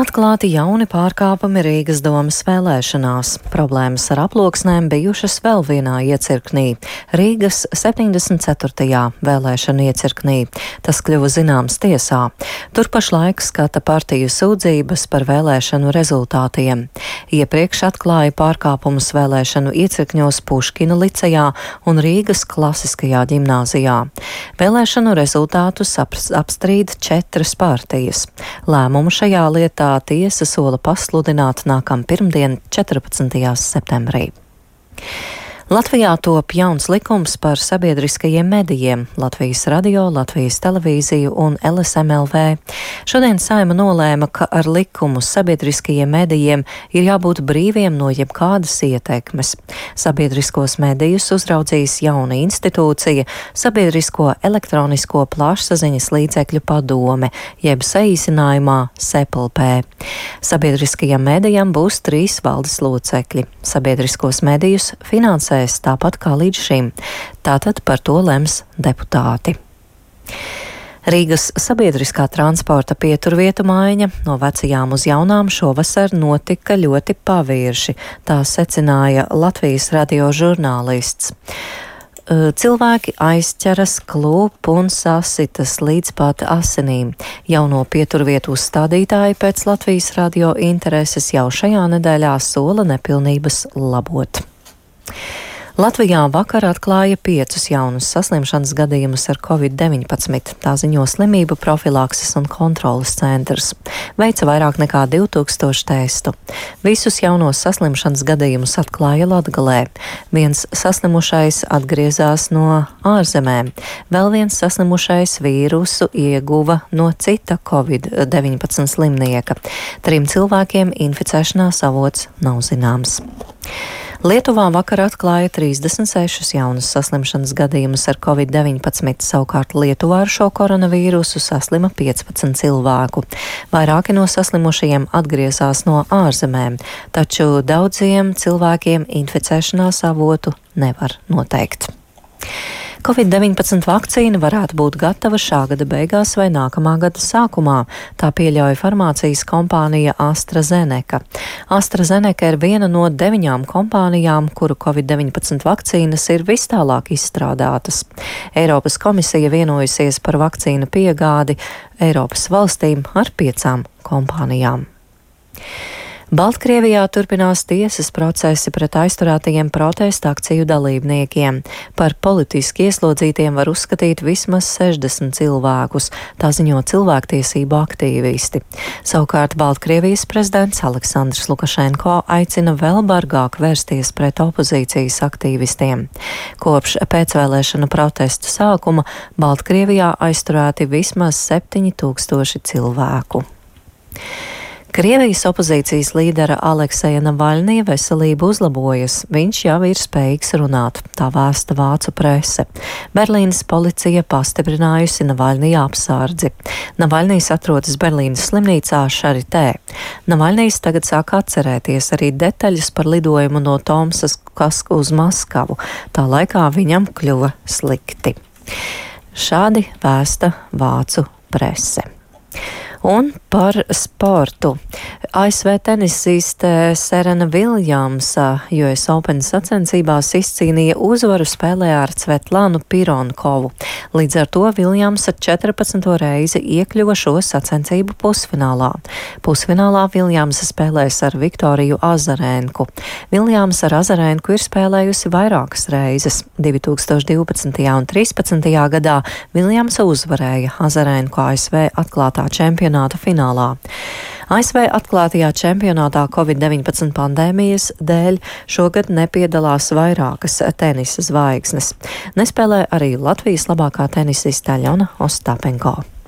Atklāti jauni pārkāpumi Rīgas domas vēlēšanās. Problēmas ar aploksnēm bijušas vēl vienā iecirknī - Rīgas 74. vēlēšanu iecirknī. Tas kļuva zināms tiesā. Tur pašlaik skata partiju sūdzības par vēlēšanu rezultātiem. Iepriekš atklāja pārkāpumus vēlēšanu iecirkņos Puškina licejā un Rīgas klasiskajā ģimnāzijā. Vēlēšanu rezultātus apstrīd 4 partijas. Lēmumu šajā lietā tiesa sola pasludināt nākamā pirmdien, 14. septembrī. Latvijā top jauns likums par sabiedriskajiem medijiem - Latvijas radio, Latvijas televīziju un LSMLV. Šodien Saeima nolēma, ka ar likumu sabiedriskajiem medijiem ir jābūt brīviem no jebkādas ietekmes. Sabiedriskos medijus uzraudzīs jauna institūcija - Sabiedrisko elektronisko plašsaziņas līdzekļu padome, jeb saīsinājumā SEPLP. Sabiedriskajam medijam būs 3 valdes locekļi. Sabiedriskos medijus finansē tāpat kā līdz šim. Tātad par to lems deputāti. Rīgas sabiedriskā transporta pieturvietu maiņa no vecajām uz jaunām šovasar notika ļoti pavirši, tā secināja Latvijas radio žurnālists. Cilvēki aizķeras, klūp un sasitas līdz pat asinīm. Jauno pieturvietu uzstādītāji pēc Latvijas radio intereses jau šajā nedēļā sola nepilnības labot. Latvijā vakar atklāja 5 jaunus saslimšanas gadījumus ar Covid-19, tā ziņo Slimību profilakses un kontroles centrs. Veica vairāk nekā 2000 testu. Visus jaunos saslimšanas gadījumus atklāja Latgalē. Viens saslimušais atgriezās no ārzemēm. Vēl viens saslimušais vīrusu ieguva no cita Covid-19 slimnieka. 3 cilvēkiem inficēšanās avots nav zināms. Lietuvā vakar atklāja 36 jaunus saslimšanas gadījumus ar Covid-19, savukārt Lietuvā ar šo koronavīrusu saslima 15 cilvēku. Vairāki no saslimušajiem atgriezās no ārzemēm, taču daudziem cilvēkiem inficēšanās avotu nevar noteikt. Covid-19 vakcīna varētu būt gatava šā gada beigās vai nākamā gada sākumā, tā pieļauj farmācijas kompānija AstraZeneca. AstraZeneca ir viena no 9 kompānijām, kuru Covid-19 vakcīnas ir vistālāk izstrādātas. Eiropas komisija vienojusies par vakcīnu piegādi Eiropas valstīm ar 5 kompānijām. Baltkrievijā turpinās tiesas procesi pret aizturētajiem protesta akciju dalībniekiem. Par politiski ieslodzītiem var uzskatīt vismaz 60 cilvēkus, tā ziņo cilvēktiesību aktīvisti. Savukārt Baltkrievijas prezidents Aleksandrs Lukašenko aicina vēl bargāk vērsties pret opozīcijas aktīvistiem. Kopš pēcvēlēšana protesta sākuma Baltkrievijā aizturēti vismaz 7000 cilvēku. Krievijas opozīcijas līdera Alekseja Navaļnija veselība uzlabojas, viņš jau ir spējīgs runāt, tā vēsta vācu prese. Berlīnas policija pastiprinājusi Navaļnija apsardzi. Navaļnijs atrodas Berlīnas slimnīcā Šaritē. Navaļnijs tagad sāk atcerēties arī detaļas par lidojumu no Tomskas uz Maskavu, tā laikā viņam kļuva slikti. Šādi vēsta vācu prese. Un par sportu. ASV tenisiste Serena Viljamsa US Open sacensībās izcīnīja uzvaru spēlē ar Svetlānu Pironkovu. Līdz ar to Viljamsa 14. reizi iekļuva šo sacensību pusfinālā. Pusfinālā Viljamsa spēlēs ar Viktoriju Azarēnku. Viljamsa ar Azarēnku ir spēlējusi vairākas reizes. 2012. un 2013. gadā Viljamsa uzvarēja Azarēnku ASV atklātā čempionāta finālā. ASV atklātajā čempionātā Covid-19 pandēmijas dēļ šogad nepiedalās vairākas tenisa zvaigznes. Nespēlē arī Latvijas labākā tenisiste Aļona Ostapenko.